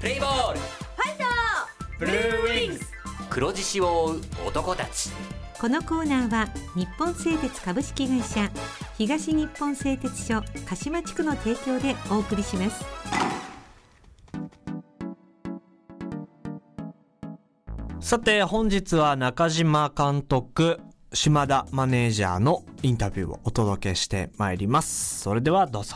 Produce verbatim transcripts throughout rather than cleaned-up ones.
プレイボール、 ファイト、 ブルーウィングス、黒獅子を追う男たち。 このコーナーは日本製鉄株式会社、東日本製鉄所鹿島地区の提供でお送りします。 さて本日は中島監督、島田マネージャーのインタビューをお届けしてまいります。それではどうぞ。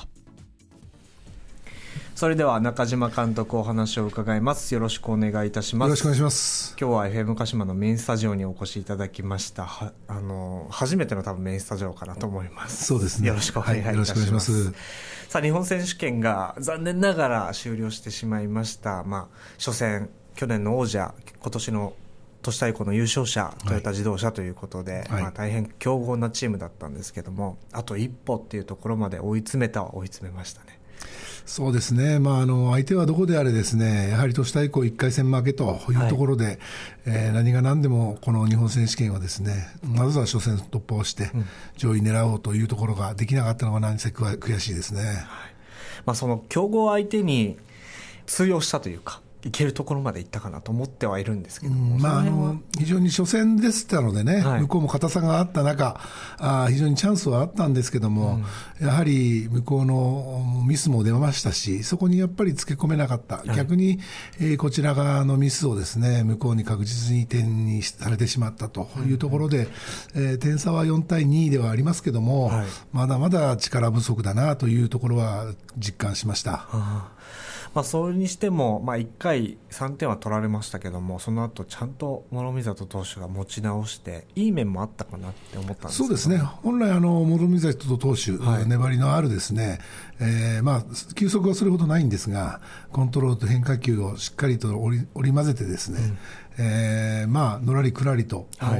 それでは中島監督お話を伺います。よろしくお願いいたします。 よろしくお願いします。 今日は エフエム 鹿島のメインスタジオにお越しいただきました。はあの初めての多分メインスタジオかなと思います。 そうですね。 よろしくお願いいたします。はい、よろしくお願いします。さあ日本選手権が残念ながら終了してしまいました。まあ初戦、去年の王者、今年の都市対抗の優勝者、トヨタ自動車ということで、はい、まあ、大変強豪なチームだったんですけども、あと一歩っていうところまで追い詰めたは追い詰めましたね。 そうですね、まあ、あの相手はどこであれですね、やはり都市対抗いっかい戦負けというところで、はい、えー、何が何でもこの日本選手権はですね、まずは初戦突破をして上位狙おうというところができなかったのが何せ悔しいですね。はい、 まあ、その強豪相手に通用したというか、いけるところまでいったかなと思ってはいるんですけども、 うん、まあ、あの非常に初戦でしたのでね、はい、向こうも硬さがあった中、あ非常にチャンスはあったんですけども、うん、やはり向こうのミスも出ましたし、そこにやっぱりつけ込めなかった、はい、逆に、えー、こちら側のミスをですね、向こうに確実に点にされてしまったというところで、うん、えー、点差はよんたいにではありますけども、はい、まだまだ力不足だなというところは実感しました。はあ、 まあ、それにしても、まあ、いっかいさんてんは取られましたけども、その後ちゃんと諸見里投手が持ち直していい面もあったかなって思ったんですけど。 そうですね、本来あの諸見里投手、はい、粘りのあるですね、えーまあ、球速はそれほどないんですが、コントロールと変化球をしっかりと織り、織り交ぜてですね、うん、えーまあ、のらりくらりと、はい、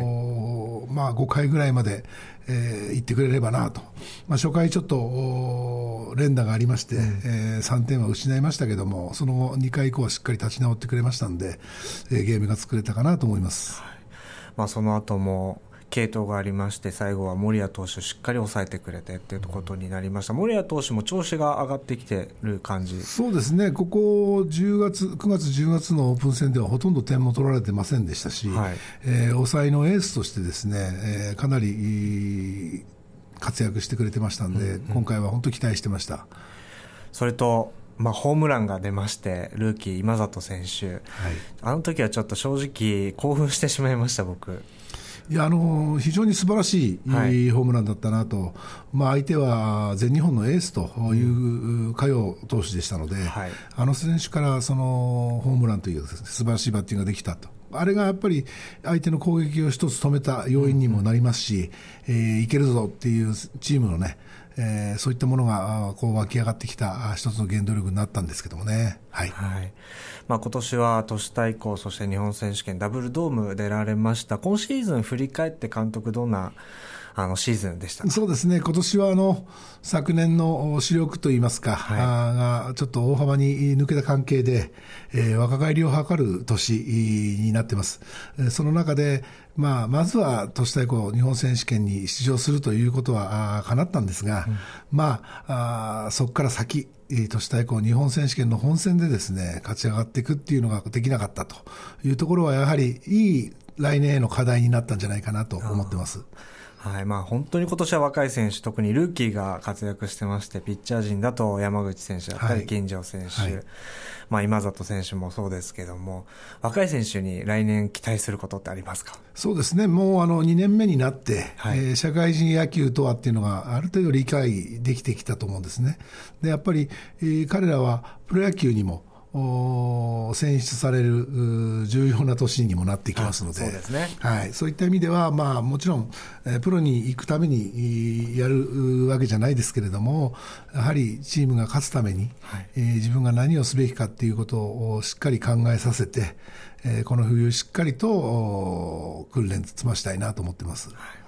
まあ、ごかいぐらいまで、えー、行ってくれればなと、まあ、初回ちょっと連打がありまして、うん、えー、さんてんは失いましたけども、その後にかい以降はしっかり立ち直ってくれましたんで、えー、ゲームが作れたかなと思います。 はい、まあ、その後も継投がありまして、最後は森谷投手しっかり抑えてくれてということになりました。森谷投手も調子が上がってきてる感じ。 そうですね、ここじゅうがつ、くがつじゅうがつのオープン戦ではほとんど点も取られてませんでしたし、はい、えー、抑えのエースとしてですね、えー、かなり活躍してくれてましたんで、うんうん、今回は本当に期待してました。 それとまあ、ホームランが出まして、ルーキー今里選手、はい、あの時はちょっと正直興奮してしまいました。僕いや、あの非常に素晴らしい、はい、ホームランだったなと、まあ、相手は全日本のエースという嘉陽投手でしたので、はい、あの選手からそのホームランという、素晴らしいバッティングができたと、あれがやっぱり相手の攻撃を一つ止めた要因にもなりますし、うんうん、えー、いけるぞっていうチームのね、えー、そういったものがこう湧き上がってきた一つの原動力になったんですけどもね。はい、はい、 まあ、今年は都市対抗、そして日本選手権ダブルドーム出られました。今シーズン振り返って監督どんなあのシーズンでしたか？ そうですね、今年はあの昨年の主力といいますか、はい、あがちょっと大幅に抜けた関係で、えー、若返りを図る年になっています。その中で、まあ、まずは都市対抗日本選手権に出場するということは叶ったんですが、うん、まあ、あそこから先都市対抗日本選手権の本戦でですね、勝ち上がっていくっていうのができなかったというところは、やはりいい来年への課題になったんじゃないかなと思ってます。 はい、まあ、本当に今年は若い選手、特にルーキーが活躍してまして、ピッチャー陣だと山口選手だったり金城選手、はいはい、まあ、今里選手もそうですけども、若い選手に来年期待することってありますか？ そうですね、もうあのにねんめになって、はい、えー、社会人野球とはっていうのがある程度理解できてきたと思うんですね。でやっぱり、えー、彼らはプロ野球にも選出される重要な年にもなってきますので、 そうですね、 はい、そういった意味では、まあ、もちろん、えー、プロに行くためにやるわけじゃないですけれども、やはりチームが勝つために、はい、えー、自分が何をすべきかっていうことをしっかり考えさせて、えー、この冬しっかりと訓練積ましたいなと思ってます。 はい、わ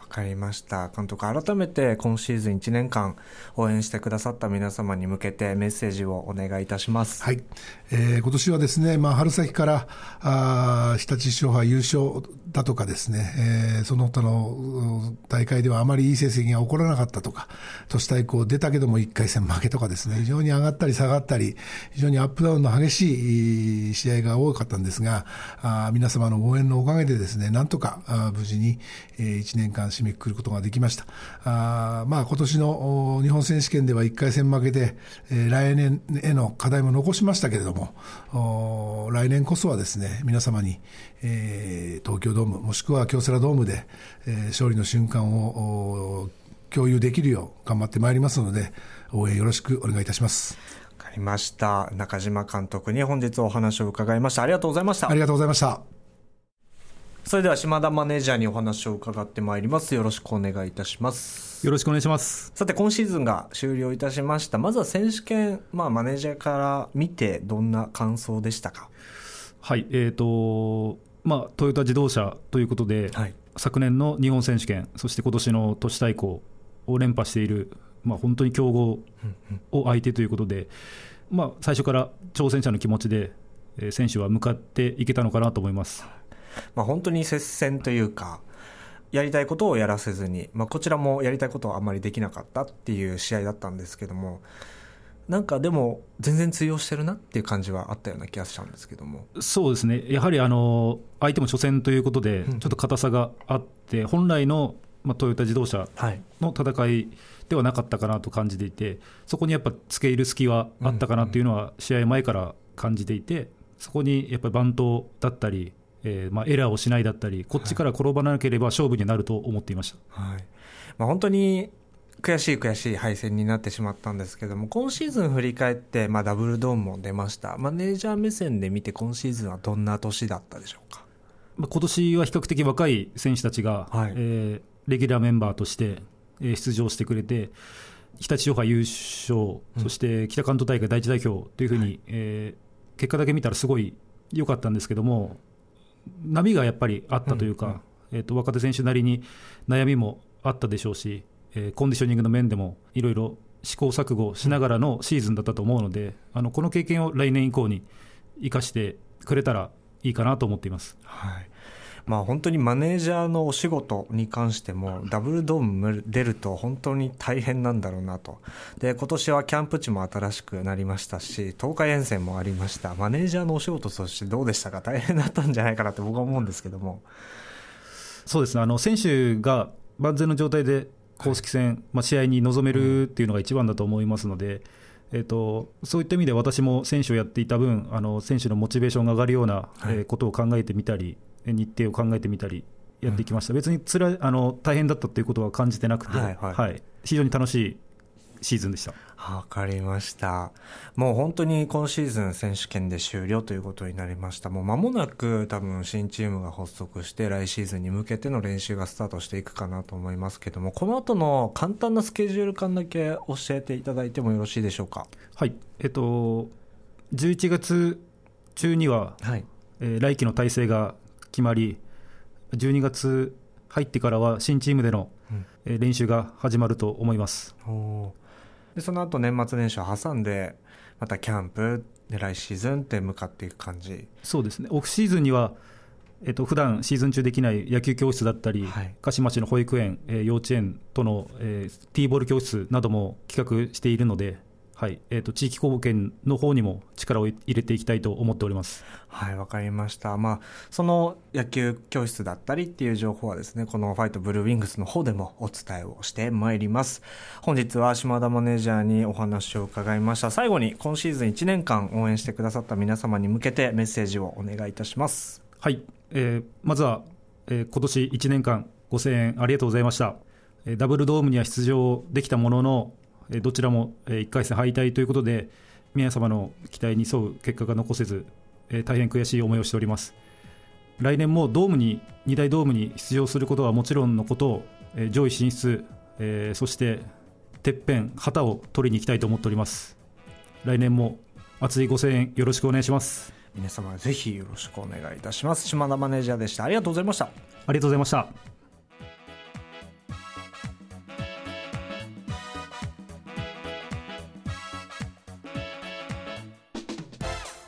かりました。監督、改めて今シーズンいちねんかん応援してくださった皆様に向けてメッセージをお願いいたします。 はい、えー、今年はですね、まあ、春先からあ日立勝敗優勝だとかですね、えー、その他の大会ではあまりいい成績が起こらなかったとか、都市対抗出たけどもいっかい戦負けとかですね、非常に上がったり下がったり、非常にアップダウンの激しい試合が多かったんですが、あ皆様の応援のおかげでですね、なんとかあ無事に、えー、いちねんかん締めくくることができました。あまあ今年の日本選手権ではいっかい戦負けで、えー、来年への課題も残しましたけれども、来年こそはですね、皆様に、えー、東京ドームもしくは京セラドームで、えー、勝利の瞬間を共有できるよう頑張ってまいりますので、応援よろしくお願いいたします。 わかりました。中島監督に本日お話を伺いました。ありがとうございました。 ありがとうございました。 それでは島田マネージャーにお話を伺ってまいります。よろしくお願いいたします。 よろしくお願いします。 さて、今シーズンが終了いたしました。まずは選手権、まあ、マネージャーから見てどんな感想でしたか？ はい、えーとまあ、トヨタ自動車ということで、はい、昨年の日本選手権、そして今年の都市対抗を連覇している、まあ、本当に強豪を相手ということで、うんうん、まあ、最初から挑戦者の気持ちで、えー、選手は向かっていけたのかなと思います。 まあ、本当に接戦というか、やりたいことをやらせずに、まあ、こちらもやりたいことはあまりできなかったっていう試合だったんですけども、なんかでも全然通用してるなっていう感じはあったような気がしたんですけども。 そうですね、やはりあの相手も初戦ということでちょっと硬さがあって、うん、本来の、まあ、トヨタ自動車の戦いではなかったかなと感じていて、そこにやっぱ付け入る隙はあったかなというのは試合前から感じていて、そこにやっぱりバントだったり、えーまあ、エラーをしないだったり、こっちから転ばなければ勝負になると思っていました。 はい、まあ、本当に悔しい悔しい敗戦になってしまったんですけども、今シーズン振り返って、まあ、ダブルドームも出ました。マネージャー目線で見て今シーズンはどんな年だったでしょうか？ まあ、今年は比較的若い選手たちが、はい、えー、レギュラーメンバーとして、えー、出場してくれて、日立勝敗優勝、うん、そして北関東大会第一代表というふうに、はい、えー、結果だけ見たらすごい良かったんですけども、波がやっぱりあったというか、うんうん、えーと、若手選手なりに悩みもあったでしょうし、えー、コンディショニングの面でもいろいろ試行錯誤しながらのシーズンだったと思うので、あのこの経験を来年以降に生かしてくれたらいいかなと思っています。 はい、まあ、本当にマネージャーのお仕事に関してもダブルドーム出ると本当に大変なんだろうなと。で、今年はキャンプ地も新しくなりましたし、東海遠征もありました。マネージャーのお仕事としてどうでしたか？大変だったんじゃないかなって僕は思うんですけども。 そうですね、あの選手が万全の状態で公式戦、はい、まあ、試合に臨めるっていうのが一番だと思いますので、えーと、そういった意味で私も選手をやっていた分、あの選手のモチベーションが上がるような、はい、えー、ことを考えてみたり、日程を考えてみたりやってきました。うん、別につらあの大変だったということは感じてなくて、はいはいはい、非常に楽しいシーズンでした。 わかりました。もう本当に今シーズン選手権で終了ということになりました。もう間もなく多分新チームが発足して来シーズンに向けての練習がスタートしていくかなと思いますけども、この後の簡単なスケジュール感だけ教えていただいてもよろしいでしょうか？ はい、えっとじゅういちがつ中には、はい、えー、来季の体制が決まり、じゅうにがつ入ってからは新チームでの、うん、えー、練習が始まると思います。 おで、その後年末年始を挟んでまたキャンプで来シーズンって向かっていく感じ？ そうですね、オフシーズンには、えっと、普段シーズン中できない野球教室だったり、はい、鹿島市の保育園、えー、幼稚園との、えー、ティーボール教室なども企画しているので、はい、えーと、地域貢献の方にも力を入れていきたいと思っております。 はい、わかりました。まあ、その野球教室だったりっていう情報はですね、このファイトブルーウィングスの方でもお伝えをしてまいります。本日は島田マネージャーにお話を伺いました。最後に今シーズンいちねんかん応援してくださった皆様に向けてメッセージをお願いいたします。 はい、えー、まずは、えー、今年いちねんかんご声援ありがとうございました。えー、ダブルドームには出場できたものの、どちらもいっかい戦敗退ということで、皆様の期待に沿う結果が残せず、大変悔しい思いをしております。来年もドームにに大ドームに出場することはもちろんのこと、上位進出、そしててっぺん旗を取りに行きたいと思っております。来年も熱いご声援よろしくお願いします。 皆様ぜひよろしくお願いいたします。島田マネージャーでした。ありがとうございました。 ありがとうございました。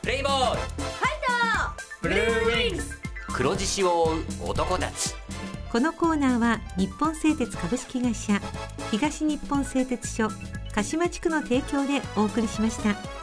プレイボール、ファイト、ブルーウィングス、黒獅子を追う男たち。 このコーナーは日本製鉄株式会社、東日本製鉄所鹿島地区の提供でお送りしました。